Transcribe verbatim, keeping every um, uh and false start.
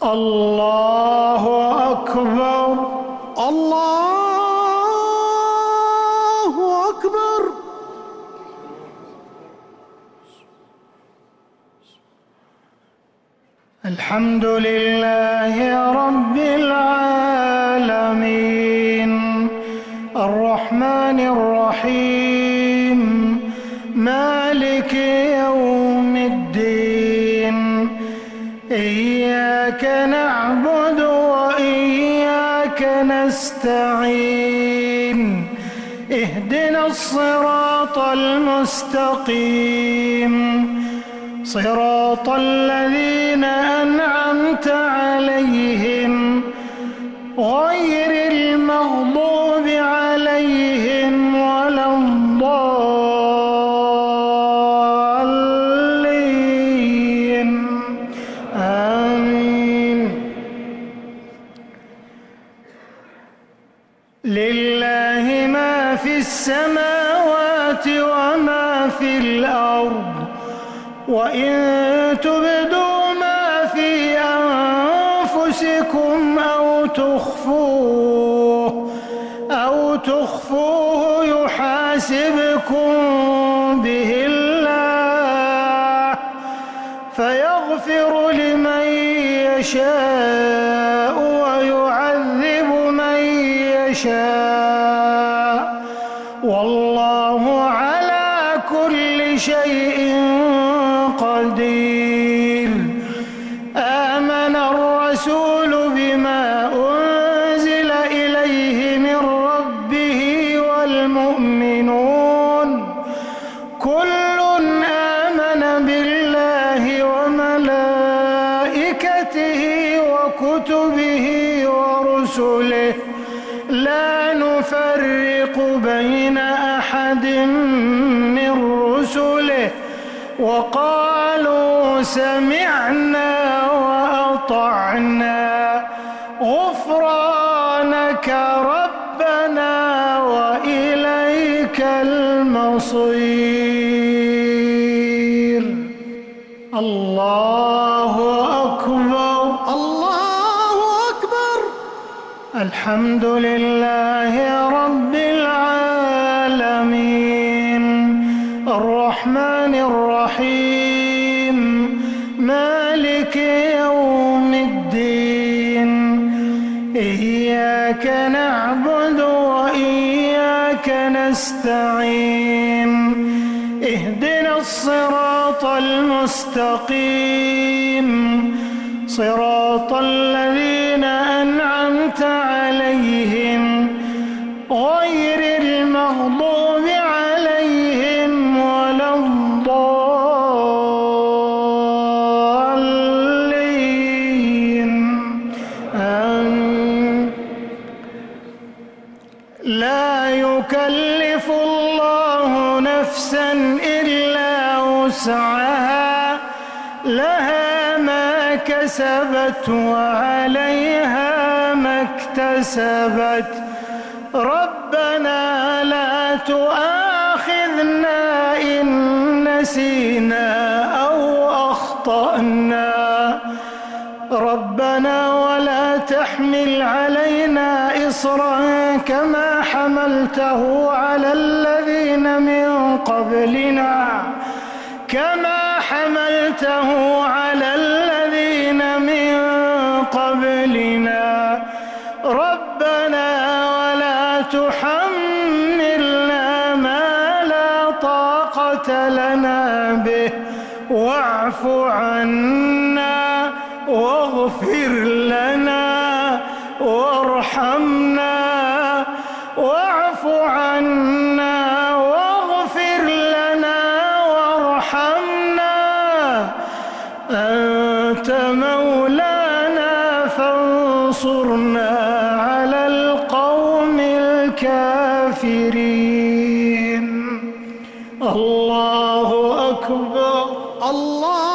الله أكبر. الله أكبر. الحمد لله رب العالمين الرحمن الرحيم مالك يوم الدين إياك نعبد وإياك نستعين اهدنا الصراط المستقيم صراط الذين أنعمت عليهم غير المغضوب عليهم ولا الضالين آمين. لله ما في السماوات وما في الأرض وإن تبدوا ما في أنفسكم أو تخفوه أو تخفوه يحاسبكم به الله فيغفر لمن يشاء ويعذب من يشاء والله على كل شيء قدير. آمن الرسول بما أنزل إليه من ربه والمؤمنون كل آمن بالله وملائكته وكتبه ورسله لا نفرق بين أحد من رسله وقالوا سمعنا وأطعنا غفرانك ربنا وإليك المصير. الله أكبر. الله أكبر. الحمد لله رب العالمين الرحمن الرحيم مالك يوم الدين إياك نعبد وإياك نستعين اهدنا الصراط المستقيم صراط الذين أنعمت عليهم غير المغضوب عليهم ولا الضالين آمين. لا يكلف الله نفسا إلا وسعها لها ما كسبت وعليها ما اكتسبت ربنا لا تؤاخذنا إن نسينا أو أخطأنا ربنا ولا تحمل علينا إصرا كما حملته على الذين من قبلنا كما حملته على الذين من قبلنا ربنا ولا تحملنا ما لا طاقة لنا به واعف عنا واغفر لنا وارحمنا واعف عنا واغفر لنا وارحمنا أنت مولانا فانصرنا على القوم الكافرين. الله أكبر. الله